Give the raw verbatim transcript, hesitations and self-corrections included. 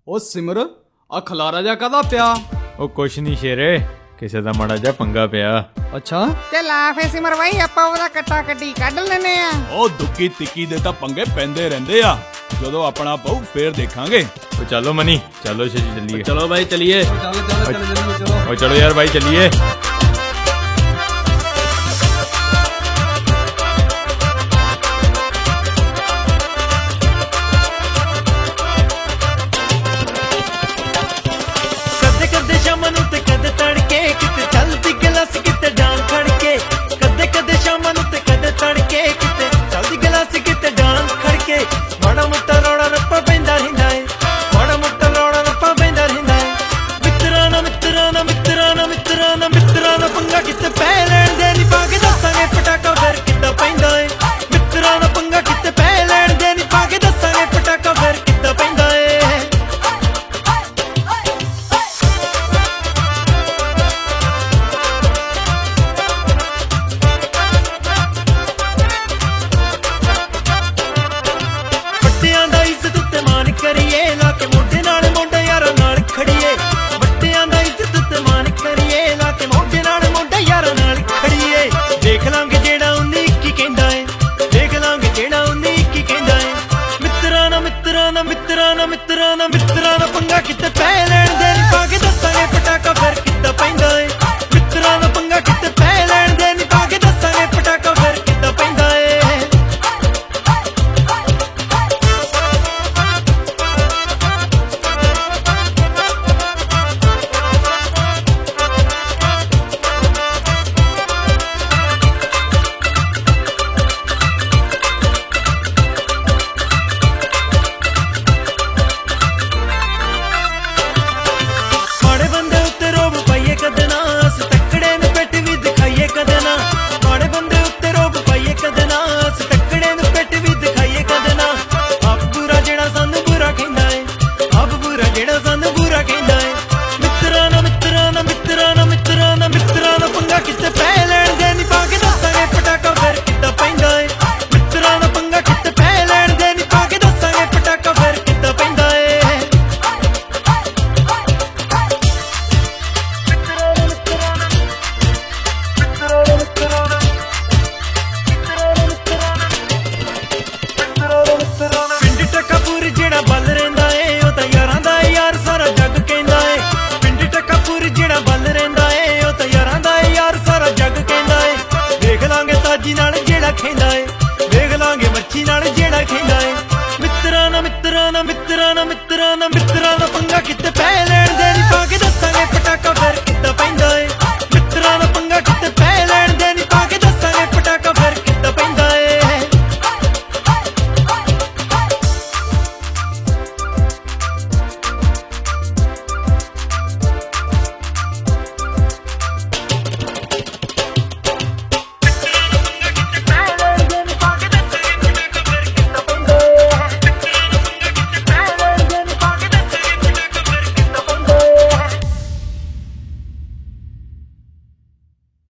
ਉਹ ਸਿਮਰ ਆ ਖਲਾਰਾ ਜਾ ਕਾਹਦਾ ਪਿਆ? ਉਹ ਕੁਛ ਨਹੀਂ ਸ਼ੇਰੇ, ਕਿਸੇ ਦਾ ਮਾੜਾ ਜਿਹਾ ਪੰਗਾ ਪਿਆ। ਅੱਛਾ ਚੱਲ ਆ ਫੇ ਸਿਮਰ ਬਾਈ ਆਪਾਂ ਉਹਦਾ ਕੱਟਾ ਕੱਟੀ ਕੱਢ ਲੈਨੇ ਆ। ਉਹ ਦੁੱਕੀ ਤਿੱਕੀ ਦੇ ਤਾਂ ਪੰਗੇ ਪੈਂਦੇ ਰਹਿੰਦੇ ਆ, ਜਦੋਂ ਆਪਣਾ ਪਊ ਫੇਰ ਦੇਖਾਂਗੇ। ਉਹ ਚਲੋ ਮਨੀ, ਚਲੋ ਛੇਤੀ ਚੱਲੀਏ। ਚਲੋ ਬਾਈ ਚਲੀਏ। ਉਹ ਚਲੋ ਯਾਰ ਬਾਈ ਚੱਲੀਏ। ਕਦੇ ਕਦੇ ਸ਼ਾਮ ਨੂੰ ਤੇ ਕਦੇ ਤੜਕੇ, ਕਿਤੇ ਚੱਲਦੀ ਗਲਾਸ ਕਿਤੇ ਜਾਨ ਖੜਕੇ। ਕਦੇ ਕਦੇ ਸ਼ਾਮ ਨੂੰ ਤੇ ਕਦੇ ਤੜਕੇ, ਕਿਤੇ ਚੱਲਦੀ ਗਲਾਸ ਕਿਤੇ ਜਾਨ ਖੜਕੇ। ਮਾੜਾ ਮੋਟਾ ਰੌਲਾ ਰੱਪਾ ਪੈਂਦਾ ਰਹਿੰਦਾ ਏ, ਮਾੜਾ ਮੋਟਾ ਰੌਲਾ ਰੱਪਾ ਪੈਂਦਾ ਰਹਿੰਦਾ ਏ। ਮਿੱਤਰਾਂ ਨਾਲ ਮਿੱਤਰਾਂ ਨਾਲ ਮਿੱਤਰਾਂ ਨਾਲ ਮਿੱਤਰਾਂ ਨਾਲ ਮਿੱਤਰਾਂ ਨਾਲ ਪੰਗਾ ਕਿਤੇ ਪੈ ਲੈਣ ਦੇ ਨੀ, ਪਾ ਕੇ ਦੱਸਾਂਗੇ ਪਟਾਕਾ ਫਿਰ ਕਿੱਦਾਂ ਪੈਂਦਾ ਏ। ਮਿੱਤਰਾਂ ਨਾਲ ਪੰਗਾ ਕਿਤੇ ਪੈ ਲੈਣ ਦੇ ਨੀ, ਪਾ ਕੇ ਦੱਸਾਂਗੇ ਪਟਾਕਾ ਫਿਰ ਕਿੱਦਾਂ ਪੈਂਦਾ ਏ। ਵੱਡਿਆਂ ਦਾ ਇੱਜ਼ਤ ਤੇ ਮਾਣ ਕਰੀਏ, ਲਾ ਕੇ ਮੋਢੇ ਨਾਲ ਮੋਢਾ ਯਾਰਾਂ ਨਾਲ ਖੜੀਏ। ਵੱਡਿਆਂ ਦਾ ਇੱਜ਼ਤ ਤੇ ਮਾਣ ਕਰੀਏ, ਲਾ ਕੇ ਮੋਢੇ ਨਾਲ ਮੋਢਾ ਯਾਰਾਂ ਨਾਲ ਖੜੀਏ। ਦੇਖ ਲਾਂਗੇ ਜਿਹੜਾ ਉਨੀ ਕੀ ਕਹਿੰਦਾ ਏ, ਦੇਖ ਲਾਂਗੇ ਜਿਹੜਾ ਉਨੀ ਕੀ ਕਹਿੰਦਾ ਏ। ਮਿੱਤਰਾਂ ਨਾਲ ਮਿੱਤਰਾਂ ਨਾਲ ਮਿੱਤਰਾਂ ਨਾਲ ਮਿੱਤਰਾਂ ਨਾਲ ਮਿੱਤਰਾਂ ਨਾਲ ਪੰਗਾ ਕਿਤੇ ਪੈ ਲੈਣ ਦੇ ਨੀ, ਪਾ ਕੇ ਦੱਸਾਂਗੇ ਪਟਾਕਾ ਫਿਰ ਕਿੱਦਾਂ ਪੈਂਦਾ ਏ। ਮਿੱਤਰਾਂ ਨਾਲ ਪੰਗਾ ਕਿਤੇ ਪੈ ਲੈਣ ਦੇ ਨੀ, ਪਾ ਕੇ ਦੱਸਾਂਗੇ ਪਟਾਕਾ ਫਿਰ ਕਿੱਦਾਂ ਪੈਂਦਾ ਏ। ਮਾੜੇ ਬੰਦੇ ਉੱਤੇ ਰੋਬ ਪਾਈਏ ਕਦੇ ਨਾ, ਅਸੀਂ ਤੱਕੜੇ ਨੂੰ ਪਿੱਠ ਵੀ ਦਿਖਾਈਏ ਕਦੇ ਨਾ। ਮਾੜੇ ਬੰਦੇ ਉੱਤੇ ਰੋਬ ਪਾਈਏ ਕਦੇ ਨਾ, ਅਸੀਂ ਤੱਕੜੇ ਨੂੰ ਪਿੱਠ ਵੀ ਦਿਖਾਈਏ ਕਦੇ ਨਾ। ਆਪ ਬੁਰਾ ਜਿਹੜਾ ਸਾਨੂੰ ਬੁਰਾ ਕਹਿੰਦਾ ਏ, ਆਪ ਬੁਰਾ ਜਿਹੜਾ ਸਾਨੂੰ ਬੁਰਾ ਕਹਿੰਦਾ ਏ। ਮਿੱਤਰਾਂ ਨਾਲ ਮਿੱਤਰਾਂ ਨਾਲ ਮਿੱਤਰਾਂ ਨਾਲ ਮਿੱਤਰਾਂ ਨਾਲ ਮਿੱਤਰਾਂ ਨਾਲ ਪੰਗਾ ਕਿਤੇ ਪੈ ਲੈਣ ਦੇ ਨੀ, ਪਾ ਕੇ ਦੱਸਾਂਗੇ ਪਟਾਕਾ ਫਿਰ ਕਿੱਦਾਂ ਪੈਂਦਾ ਏ। ਮਿੱਤਰਾਂ ਨਾਲ ਪੰਗਾ ਕਿਤੇ ਪੈ ਲੈਣ ਦੇ ਨੀ, ਪਾ ਕੇ ਦੱਸਾਂਗੇ ਪਟਾਕਾ ਫਿਰ ਕਿੱਦਾਂ ਪੈਂਦਾ ਏ। ਪਿੰਡ ਟਕਾਪੁਰ ਜਿਹੜਾ ਬੱਲ ਰਹਿੰਦਾ ਏ, ਉਹ ਤਾਂ ਯਾਰਾਂ ਦਾ ਯਾਰ ਸਾਰਾ ਜੱਗ ਕਹਿੰਦਾ ਏ। ਪਿੰਡ ਟਕਾਪੁਰ ਜਿਹੜਾ ਬੱਲ ਰਹਿੰਦਾ ਏ, ਉਹ ਤਾਂ ਯਾਰਾਂ ਦਾ ਯਾਰ ਸਾਰਾ ਜੱਗ ਕਹਿੰਦਾ ਏ। ਦੇਖ ਲਾਂਗੇ ਤਾਜੀ ਨਾਲ ਜਿਹੜਾ ਖੇਂਦਾ ਏ, ਦੇਖ ਲਾਂਗੇ ਮੱਛੀ ਨਾਲ ਜਿਹੜਾ ਖੇਂਦਾ ਏ। ਮਿੱਤਰਾਂ ਨਾਲ ਮਿੱਤਰਾਂ ਨਾਲ ਮਿੱਤਰਾਂ ਨਾਲ ਮਿੱਤਰਾਂ ਨਾਲ ਮਿੱਤਰਾਂ ਨਾਲ ਪੰਗਾ ਕਿਤੇ ਪੈ ਲੈਣ